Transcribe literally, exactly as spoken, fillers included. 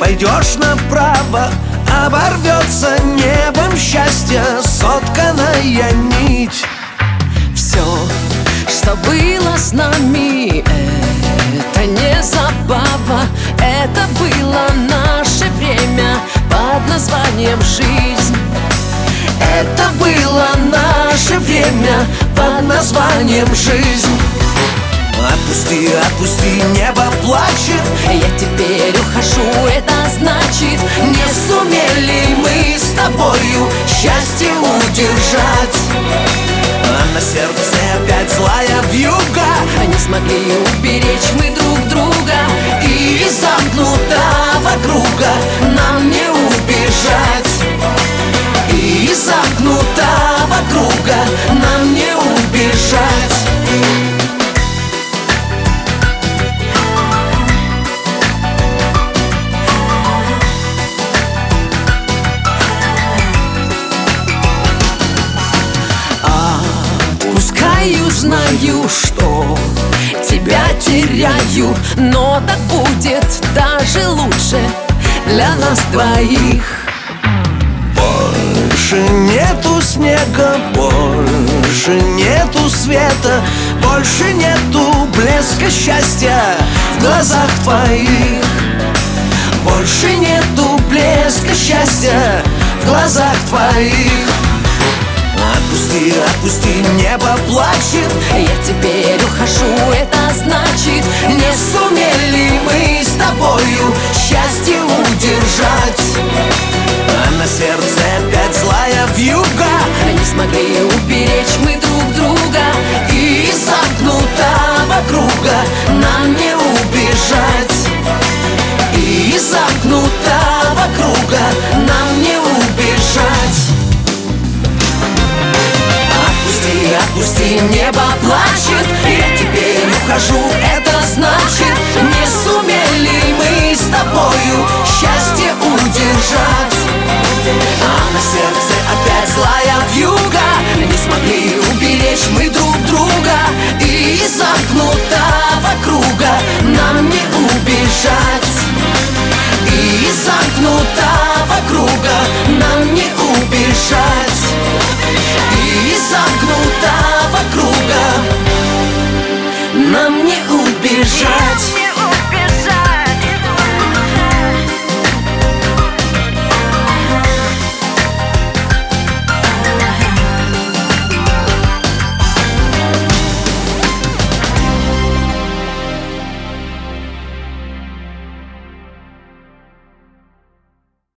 пойдешь направо, оборвется небом счастья сотканная нить. Все, что было с нами, это не забава, это было наше время под названием жизнь. Это было наше время под названием жизнь. Отпусти, отпусти, небо плачет. Я теперь ухожу, это значит, не сумели мы с тобою счастье удержать. А на сердце опять злая вьюга. Не смогли уберечь мы друг друга, и из замкнутого круга нам не убежать. И из замкнутого круга нам не убежать. Отпускаю, знаю, что тебя теряю, но так будет даже лучше для нас двоих. Больше нету снега, больше нету света, больше нету блеска счастья в глазах твоих. Больше нету блеска счастья в глазах твоих. Отпусти, отпусти, небо плачет. Я теперь ухожу, это значит, не сумели мы с тобою счастье удержать. А на сердце опять злая вьюга. Не смогли уберечь мы друг друга, и из замкнутого круга нам не убежать. И из замкнутого круга нам не убежать. Отпусти, отпусти, небо плачет. Я теперь ухожу, это значит, не сумели мы с тобою счастье удержать. А на сердце опять злая вьюга. Не смогли уберечь мы друг друга, и из замкнутого круга нам не убежать. И из замкнутого круга нам не убежать. И из замкнутого круга нам не убежать.